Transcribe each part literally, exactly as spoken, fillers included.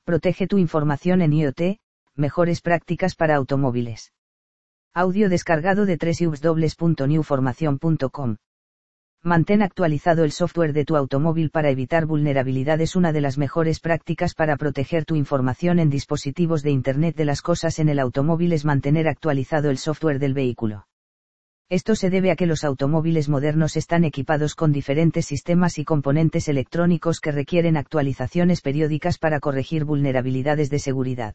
Protege tu información en IoT, mejores prácticas para automóviles. Audio descargado de doble u doble u doble u punto new formación punto com. Mantén actualizado el software de tu automóvil para evitar vulnerabilidades. Una de las mejores prácticas para proteger tu información en dispositivos de Internet de las cosas en el automóvil es mantener actualizado el software del vehículo. Esto se debe a que los automóviles modernos están equipados con diferentes sistemas y componentes electrónicos que requieren actualizaciones periódicas para corregir vulnerabilidades de seguridad.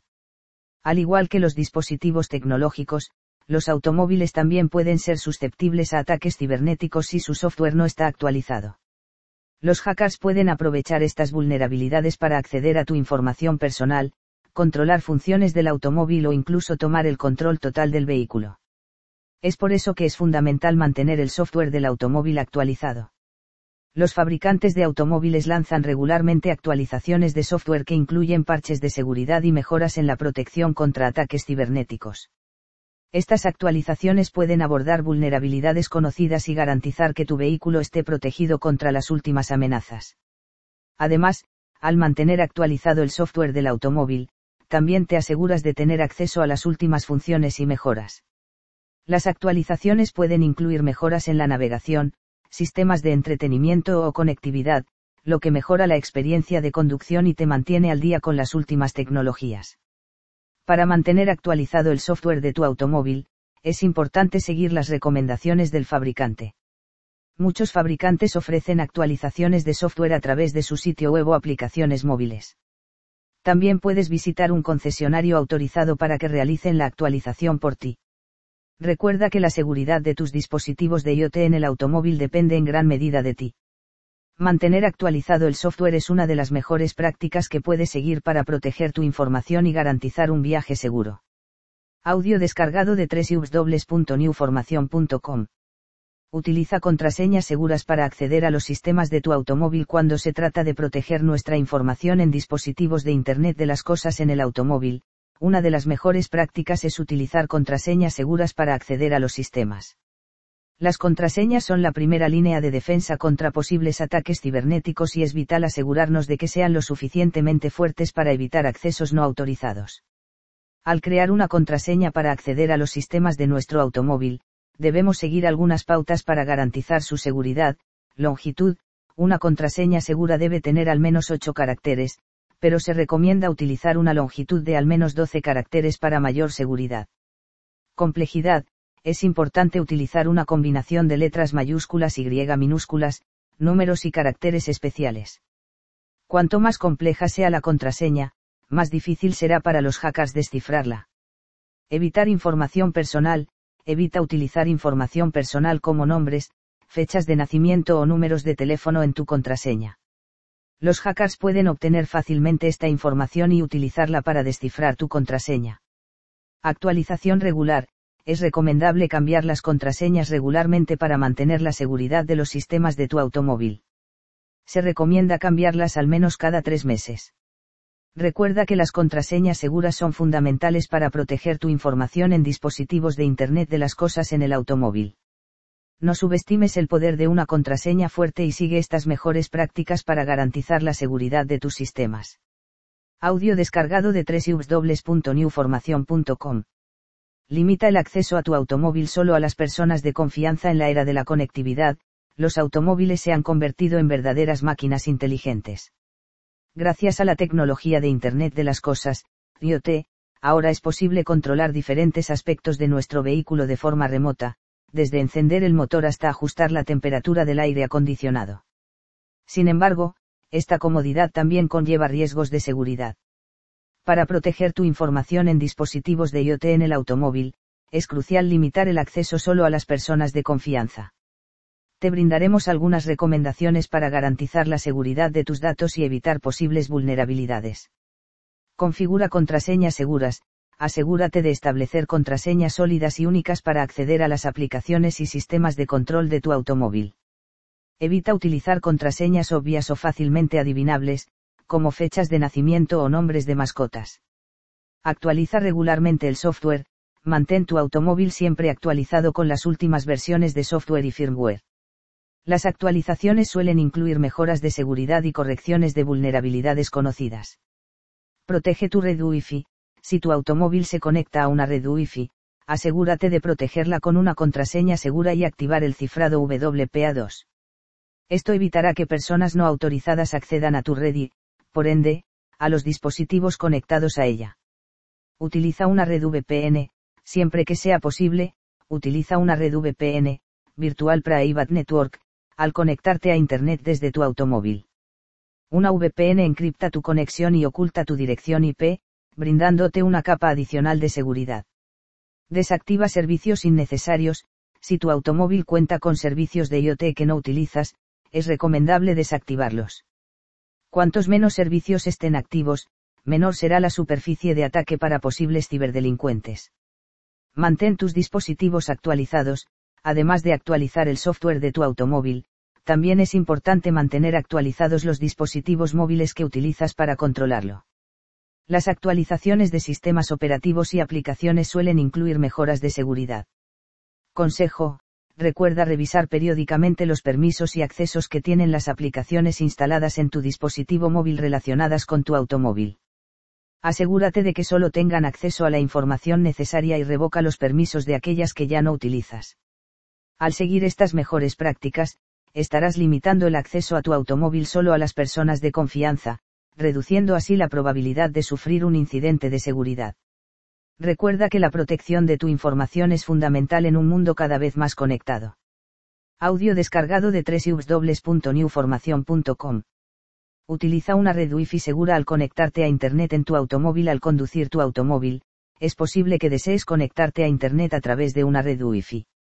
Al igual que los dispositivos tecnológicos, los automóviles también pueden ser susceptibles a ataques cibernéticos si su software no está actualizado. Los hackers pueden aprovechar estas vulnerabilidades para acceder a tu información personal, controlar funciones del automóvil o incluso tomar el control total del vehículo. Es por eso que es fundamental mantener el software del automóvil actualizado. Los fabricantes de automóviles lanzan regularmente actualizaciones de software que incluyen parches de seguridad y mejoras en la protección contra ataques cibernéticos. Estas actualizaciones pueden abordar vulnerabilidades conocidas y garantizar que tu vehículo esté protegido contra las últimas amenazas. Además, al mantener actualizado el software del automóvil, también te aseguras de tener acceso a las últimas funciones y mejoras. Las actualizaciones pueden incluir mejoras en la navegación, sistemas de entretenimiento o conectividad, lo que mejora la experiencia de conducción y te mantiene al día con las últimas tecnologías. Para mantener actualizado el software de tu automóvil, es importante seguir las recomendaciones del fabricante. Muchos fabricantes ofrecen actualizaciones de software a través de su sitio web o aplicaciones móviles. También puedes visitar un concesionario autorizado para que realicen la actualización por ti. Recuerda que la seguridad de tus dispositivos de IoT en el automóvil depende en gran medida de ti. Mantener actualizado el software es una de las mejores prácticas que puedes seguir para proteger tu información y garantizar un viaje seguro. Audio descargado de doble u doble u doble u punto new formación punto com. Utiliza contraseñas seguras para acceder a los sistemas de tu automóvil. Cuando se trata de proteger nuestra información en dispositivos de Internet de las cosas en el automóvil, una de las mejores prácticas es utilizar contraseñas seguras para acceder a los sistemas. Las contraseñas son la primera línea de defensa contra posibles ataques cibernéticos y es vital asegurarnos de que sean lo suficientemente fuertes para evitar accesos no autorizados. Al crear una contraseña para acceder a los sistemas de nuestro automóvil, debemos seguir algunas pautas para garantizar su seguridad. Longitud: una contraseña segura debe tener al menos ocho caracteres, pero se recomienda utilizar una longitud de al menos doce caracteres para mayor seguridad. Complejidad: es importante utilizar una combinación de letras mayúsculas y minúsculas, números y caracteres especiales. Cuanto más compleja sea la contraseña, más difícil será para los hackers descifrarla. Evitar información personal: evita utilizar información personal como nombres, fechas de nacimiento o números de teléfono en tu contraseña. Los hackers pueden obtener fácilmente esta información y utilizarla para descifrar tu contraseña. Actualización regular: es recomendable cambiar las contraseñas regularmente para mantener la seguridad de los sistemas de tu automóvil. Se recomienda cambiarlas al menos cada tres meses. Recuerda que las contraseñas seguras son fundamentales para proteger tu información en dispositivos de Internet de las cosas en el automóvil. No subestimes el poder de una contraseña fuerte y sigue estas mejores prácticas para garantizar la seguridad de tus sistemas. Audio descargado de doble u doble u doble u punto new formación punto com. Limita el acceso a tu automóvil solo a las personas de confianza. En la era de la conectividad, los automóviles se han convertido en verdaderas máquinas inteligentes. Gracias a la tecnología de Internet de las cosas, IoT, ahora es posible controlar diferentes aspectos de nuestro vehículo de forma remota, desde encender el motor hasta ajustar la temperatura del aire acondicionado. Sin embargo, esta comodidad también conlleva riesgos de seguridad. Para proteger tu información en dispositivos de IoT en el automóvil, es crucial limitar el acceso solo a las personas de confianza. Te brindaremos algunas recomendaciones para garantizar la seguridad de tus datos y evitar posibles vulnerabilidades. Configura contraseñas seguras: asegúrate de establecer contraseñas sólidas y únicas para acceder a las aplicaciones y sistemas de control de tu automóvil. Evita utilizar contraseñas obvias o fácilmente adivinables, como fechas de nacimiento o nombres de mascotas. Actualiza regularmente el software: mantén tu automóvil siempre actualizado con las últimas versiones de software y firmware. Las actualizaciones suelen incluir mejoras de seguridad y correcciones de vulnerabilidades conocidas. Protege tu red Wi-Fi. Si tu automóvil se conecta a una red Wi-Fi, asegúrate de protegerla con una contraseña segura y activar el cifrado W P A dos. Esto evitará que personas no autorizadas accedan a tu red y, por ende, a los dispositivos conectados a ella. Utiliza una red V P N, siempre que sea posible, utiliza una red V P N, Virtual Private Network, al conectarte a Internet desde tu automóvil. Una V P N encripta tu conexión y oculta tu dirección I P, brindándote una capa adicional de seguridad. Desactiva servicios innecesarios. Si tu automóvil cuenta con servicios de IoT que no utilizas, es recomendable desactivarlos. Cuantos menos servicios estén activos, menor será la superficie de ataque para posibles ciberdelincuentes. Mantén tus dispositivos actualizados. Además de actualizar el software de tu automóvil, también es importante mantener actualizados los dispositivos móviles que utilizas para controlarlo. Las actualizaciones de sistemas operativos y aplicaciones suelen incluir mejoras de seguridad. Consejo: recuerda revisar periódicamente los permisos y accesos que tienen las aplicaciones instaladas en tu dispositivo móvil relacionadas con tu automóvil. Asegúrate de que solo tengan acceso a la información necesaria y revoca los permisos de aquellas que ya no utilizas. Al seguir estas mejores prácticas, estarás limitando el acceso a tu automóvil solo a las personas de confianza, reduciendo así la probabilidad de sufrir un incidente de seguridad. Recuerda que la protección de tu información es fundamental en un mundo cada vez más conectado. Audio descargado de doble u doble u doble u punto new formación punto com. Utiliza una red Wi-Fi segura al conectarte a Internet en tu automóvil. Al conducir tu automóvil, es posible que desees conectarte a Internet a través de una red Wi-Fi.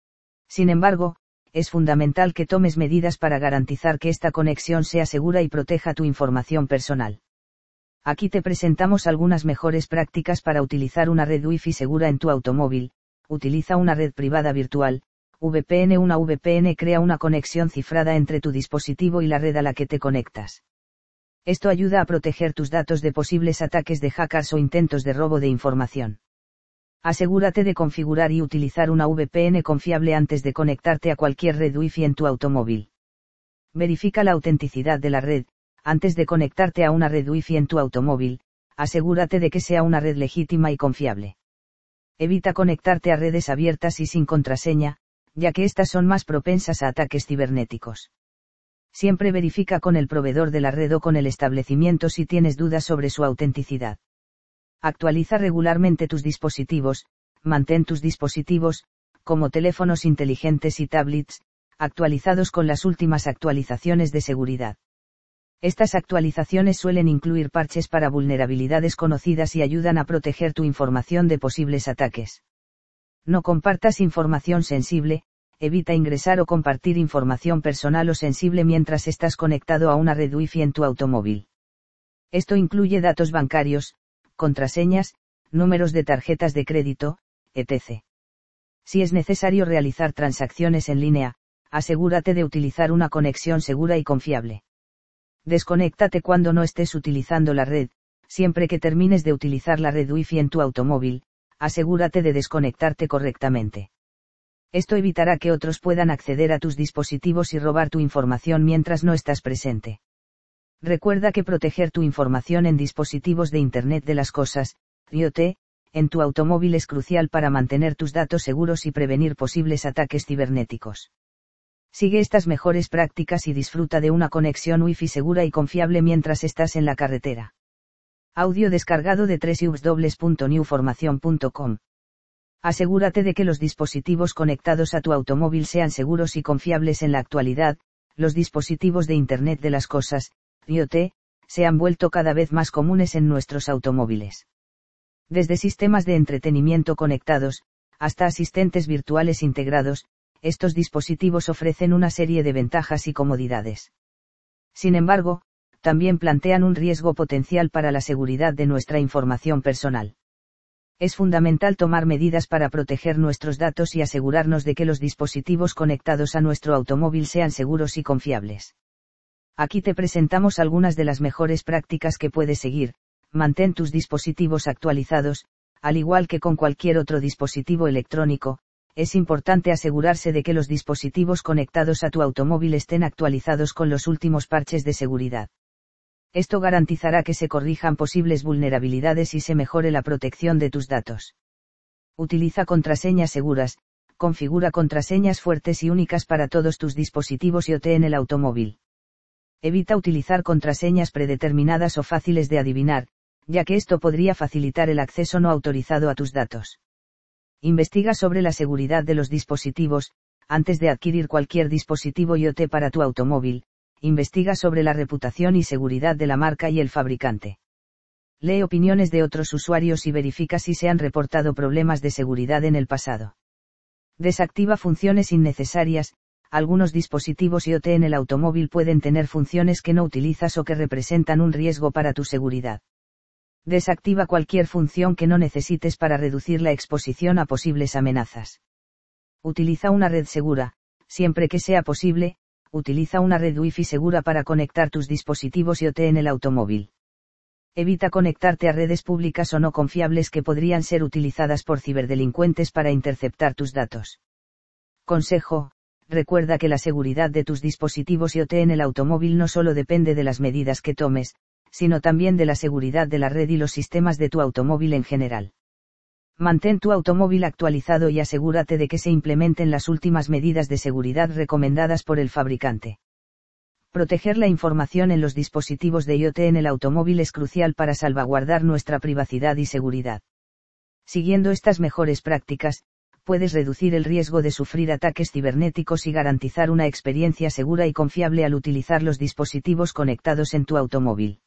Sin embargo, es fundamental que tomes medidas para garantizar que esta conexión sea segura y proteja tu información personal. Aquí te presentamos algunas mejores prácticas para utilizar una red Wi-Fi segura en tu automóvil. Utiliza una red privada virtual, V P N. Una V P N crea una conexión cifrada entre tu dispositivo y la red a la que te conectas. Esto ayuda a proteger tus datos de posibles ataques de hackers o intentos de robo de información. Asegúrate de configurar y utilizar una V P N confiable antes de conectarte a cualquier red Wi-Fi en tu automóvil. Verifica la autenticidad de la red. Antes de conectarte a una red Wi-Fi en tu automóvil, asegúrate de que sea una red legítima y confiable. Evita conectarte a redes abiertas y sin contraseña, ya que estas son más propensas a ataques cibernéticos. Siempre verifica con el proveedor de la red o con el establecimiento si tienes dudas sobre su autenticidad. Actualiza regularmente tus dispositivos. Mantén tus dispositivos, como teléfonos inteligentes y tablets, actualizados con las últimas actualizaciones de seguridad. Estas actualizaciones suelen incluir parches para vulnerabilidades conocidas y ayudan a proteger tu información de posibles ataques. No compartas información sensible. Evita ingresar o compartir información personal o sensible mientras estás conectado a una red Wi-Fi en tu automóvil. Esto incluye datos bancarios, contraseñas, números de tarjetas de crédito, etcétera. Si es necesario realizar transacciones en línea, asegúrate de utilizar una conexión segura y confiable. Desconéctate cuando no estés utilizando la red. Siempre que termines de utilizar la red Wi-Fi en tu automóvil, asegúrate de desconectarte correctamente. Esto evitará que otros puedan acceder a tus dispositivos y robar tu información mientras no estás presente. Recuerda que proteger tu información en dispositivos de Internet de las Cosas, IoT, en tu automóvil es crucial para mantener tus datos seguros y prevenir posibles ataques cibernéticos. Sigue estas mejores prácticas y disfruta de una conexión Wi-Fi segura y confiable mientras estás en la carretera. Audio descargado de doble u doble u doble u punto new formación punto com. Asegúrate de que los dispositivos conectados a tu automóvil sean seguros y confiables. En la actualidad, los dispositivos de Internet de las Cosas, IoT, se han vuelto cada vez más comunes en nuestros automóviles. Desde sistemas de entretenimiento conectados, hasta asistentes virtuales integrados, estos dispositivos ofrecen una serie de ventajas y comodidades. Sin embargo, también plantean un riesgo potencial para la seguridad de nuestra información personal. Es fundamental tomar medidas para proteger nuestros datos y asegurarnos de que los dispositivos conectados a nuestro automóvil sean seguros y confiables. Aquí te presentamos algunas de las mejores prácticas que puedes seguir. Mantén tus dispositivos actualizados. Al igual que con cualquier otro dispositivo electrónico, es importante asegurarse de que los dispositivos conectados a tu automóvil estén actualizados con los últimos parches de seguridad. Esto garantizará que se corrijan posibles vulnerabilidades y se mejore la protección de tus datos. Utiliza contraseñas seguras. Configura contraseñas fuertes y únicas para todos tus dispositivos IoT en el automóvil. Evita utilizar contraseñas predeterminadas o fáciles de adivinar, ya que esto podría facilitar el acceso no autorizado a tus datos. Investiga sobre la seguridad de los dispositivos. Antes de adquirir cualquier dispositivo IoT para tu automóvil, investiga sobre la reputación y seguridad de la marca y el fabricante. Lee opiniones de otros usuarios y verifica si se han reportado problemas de seguridad en el pasado. Desactiva funciones innecesarias. Algunos dispositivos IoT en el automóvil pueden tener funciones que no utilizas o que representan un riesgo para tu seguridad. Desactiva cualquier función que no necesites para reducir la exposición a posibles amenazas. Utiliza una red segura. Siempre que sea posible, utiliza una red Wi-Fi segura para conectar tus dispositivos IoT en el automóvil. Evita conectarte a redes públicas o no confiables que podrían ser utilizadas por ciberdelincuentes para interceptar tus datos. Consejo: recuerda que la seguridad de tus dispositivos IoT en el automóvil no solo depende de las medidas que tomes, sino también de la seguridad de la red y los sistemas de tu automóvil en general. Mantén tu automóvil actualizado y asegúrate de que se implementen las últimas medidas de seguridad recomendadas por el fabricante. Proteger la información en los dispositivos de IoT en el automóvil es crucial para salvaguardar nuestra privacidad y seguridad. Siguiendo estas mejores prácticas, puedes reducir el riesgo de sufrir ataques cibernéticos y garantizar una experiencia segura y confiable al utilizar los dispositivos conectados en tu automóvil.